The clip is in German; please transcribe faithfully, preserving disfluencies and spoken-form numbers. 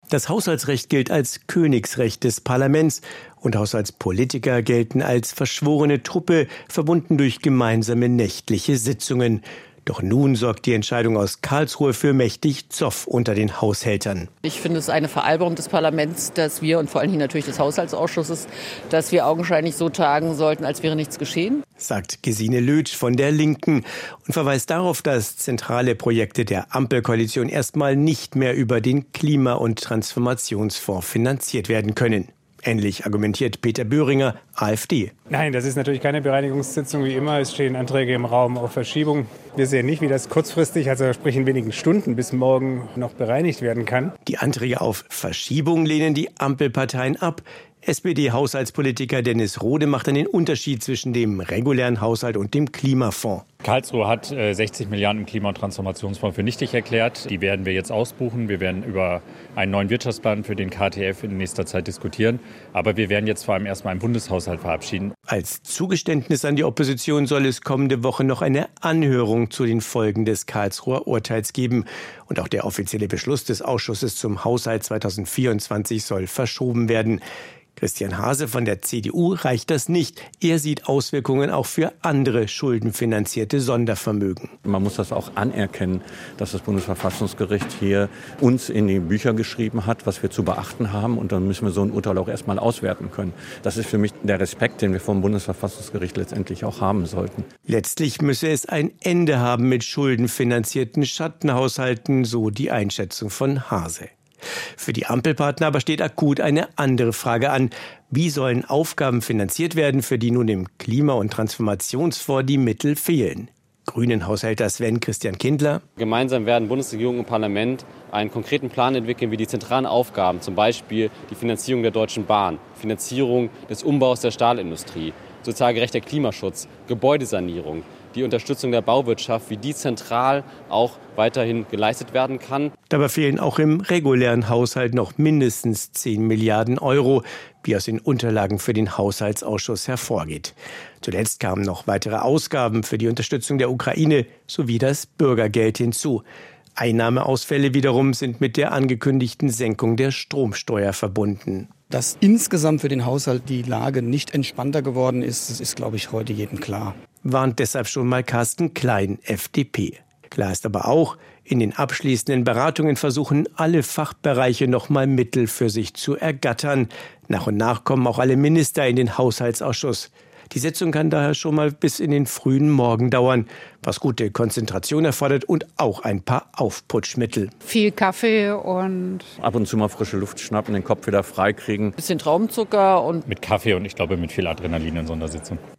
Das Haushaltsrecht gilt als Königsrecht des Parlaments und Haushaltspolitiker gelten als verschworene Truppe, verbunden durch gemeinsame nächtliche Sitzungen. Doch nun sorgt die Entscheidung aus Karlsruhe für mächtig Zoff unter den Haushältern. Ich finde es eine Veralberung des Parlaments, dass wir und vor allen Dingen natürlich des Haushaltsausschusses, dass wir augenscheinlich so tagen sollten, als wäre nichts geschehen. Sagt Gesine Lötsch von der Linken und verweist darauf, dass zentrale Projekte der Ampelkoalition erstmal nicht mehr über den Klima- und Transformationsfonds finanziert werden können. Ähnlich argumentiert Peter Böhringer, AfD. Nein, das ist natürlich keine Bereinigungssitzung wie immer. Es stehen Anträge im Raum auf Verschiebung. Wir sehen nicht, wie das kurzfristig, also sprich in wenigen Stunden bis morgen, noch bereinigt werden kann. Die Anträge auf Verschiebung lehnen die Ampelparteien ab. S P D-Haushaltspolitiker Dennis Rohde macht dann den Unterschied zwischen dem regulären Haushalt und dem Klimafonds. Karlsruhe hat äh, sechzig Milliarden im Klima- und Transformationsfonds für nichtig erklärt. Die werden wir jetzt ausbuchen. Wir werden über einen neuen Wirtschaftsplan für den K T F in nächster Zeit diskutieren. Aber wir werden jetzt vor allem erstmal einen Bundeshaushalt verabschieden. Als Zugeständnis an die Opposition soll es kommende Woche noch eine Anhörung zu den Folgen des Karlsruher Urteils geben. Und auch der offizielle Beschluss des Ausschusses zum Haushalt zweitausendvierundzwanzig soll verschoben werden. Christian Hase von der C D U reicht das nicht. Er sieht Auswirkungen auch für andere schuldenfinanzierte Sondervermögen. Man muss das auch anerkennen, dass das Bundesverfassungsgericht hier uns in die Bücher geschrieben hat, was wir zu beachten haben. Und dann müssen wir so ein Urteil auch erstmal auswerten können. Das ist für mich der Respekt, den wir vom Bundesverfassungsgericht letztendlich auch haben sollten. Letztlich müsse es ein Ende haben mit schuldenfinanzierten Schattenhaushalten, so die Einschätzung von Hase. Für die Ampelpartner aber steht akut eine andere Frage an. Wie sollen Aufgaben finanziert werden, für die nun im Klima- und Transformationsfonds die Mittel fehlen? Grünen-Haushälter Sven Christian Kindler. Gemeinsam werden Bundesregierung und Parlament einen konkreten Plan entwickeln, wie die zentralen Aufgaben, zum Beispiel die Finanzierung der Deutschen Bahn, Finanzierung des Umbaus der Stahlindustrie, sozial gerechter Klimaschutz, Gebäudesanierung, die Unterstützung der Bauwirtschaft, wie die zentral auch weiterhin geleistet werden kann. Dabei fehlen auch im regulären Haushalt noch mindestens zehn Milliarden Euro, wie aus den Unterlagen für den Haushaltsausschuss hervorgeht. Zuletzt kamen noch weitere Ausgaben für die Unterstützung der Ukraine sowie das Bürgergeld hinzu. Einnahmeausfälle wiederum sind mit der angekündigten Senkung der Stromsteuer verbunden. Dass insgesamt für den Haushalt die Lage nicht entspannter geworden ist, das ist, glaube ich, heute jedem klar. Warnt deshalb schon mal Carsten Klein, F D P. Klar ist aber auch, in den abschließenden Beratungen versuchen alle Fachbereiche noch mal Mittel für sich zu ergattern. Nach und nach kommen auch alle Minister in den Haushaltsausschuss. Die Sitzung kann daher schon mal bis in den frühen Morgen dauern, was gute Konzentration erfordert und auch ein paar Aufputschmittel. Viel Kaffee und ab und zu mal frische Luft schnappen, den Kopf wieder frei kriegen. Bisschen Traubenzucker und mit Kaffee und ich glaube mit viel Adrenalin in so einer Sitzung.